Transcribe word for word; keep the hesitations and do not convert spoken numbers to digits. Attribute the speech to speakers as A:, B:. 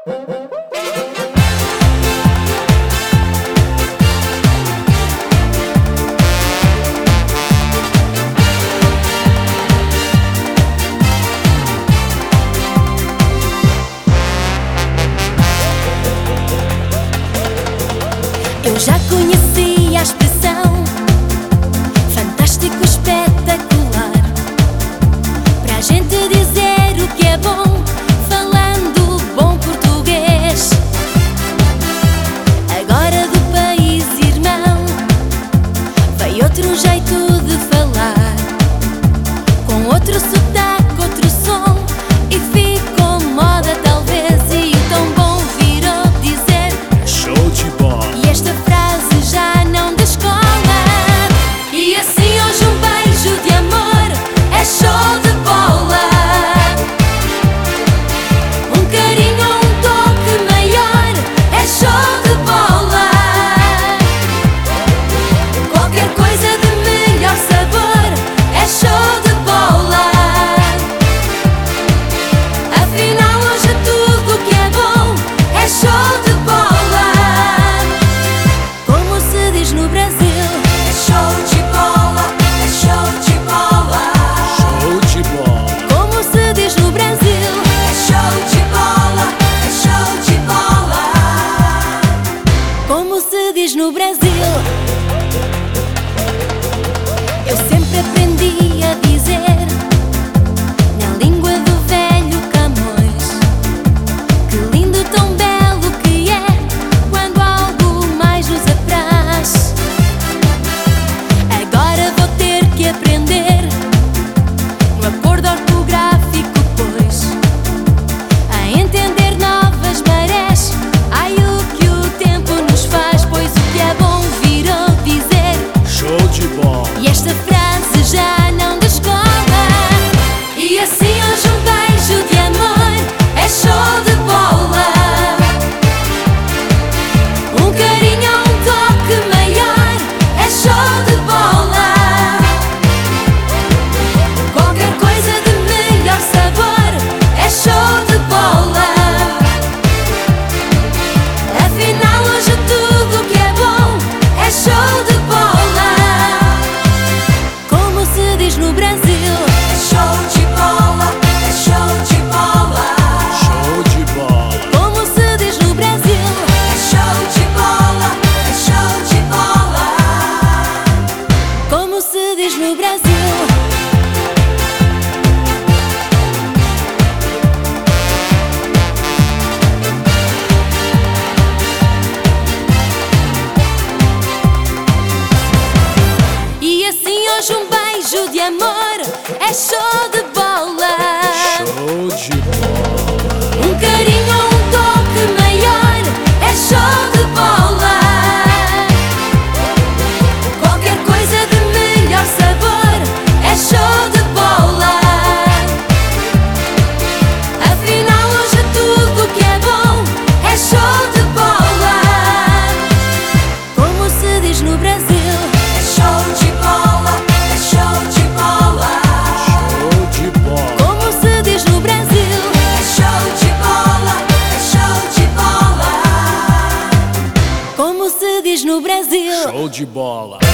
A: Eu já conhecia a expressão fantástico, espetacular, para a gente dizer o que é bom, falando bom português. Agora do país irmão veio outro jeito de falar, com outro sotaque, outro som, e ficou moda talvez, e o tão bom virou dizer
B: show de bola.
A: E esta frase já não descola. E assim hoje um beijo de amor é show de bola. Um carinho ou um toque maior é show de bola. Qualquer coisa de melhor sabor é show de bola. Afinal hoje tudo que é bom é show de bola. Como se diz no Brasil, é show de bola, é show de bola.
B: Show de bola.
A: Como se diz no Brasil, é show de bola, é show de bola. Como se diz no Brasil. Eu sempre aprendi a dizer, na língua do velho Camões, que lindo, tão belo que é quando algo mais nos apraz. Agora vou ter que aprender no acordo ortográfico, pois a entender novas marés. Ai, o que o tempo nos faz, pois o que é bom virou dizer
B: Show de bola.
A: e esta frase já não descola. E assim hoje um beijo de amor é show de bola. Um carinho ou um toque maior é show de bola. Qualquer coisa de melhor sabor é show de bola. Afinal hoje tudo que é bom é show de bola. Como se diz no Brasil, é show de bola, é show de bola.
B: Show de bola.
A: Como se diz no Brasil, é show de bola, é show de bola. Como se diz no Brasil. E assim hoje um beijo de amor é show de bola.
B: Show de bola.
A: Um carinho ou um toque maior é show de bola. Qualquer coisa de melhor sabor é show de bola. Afinal hoje tudo que é bom é show de bola. Como se diz no Brasil, é show de bola, é show de bola.
B: Show de bola.
A: Como se diz no Brasil, é show de bola, é show de bola. Como se diz no Brasil.
B: Show de bola.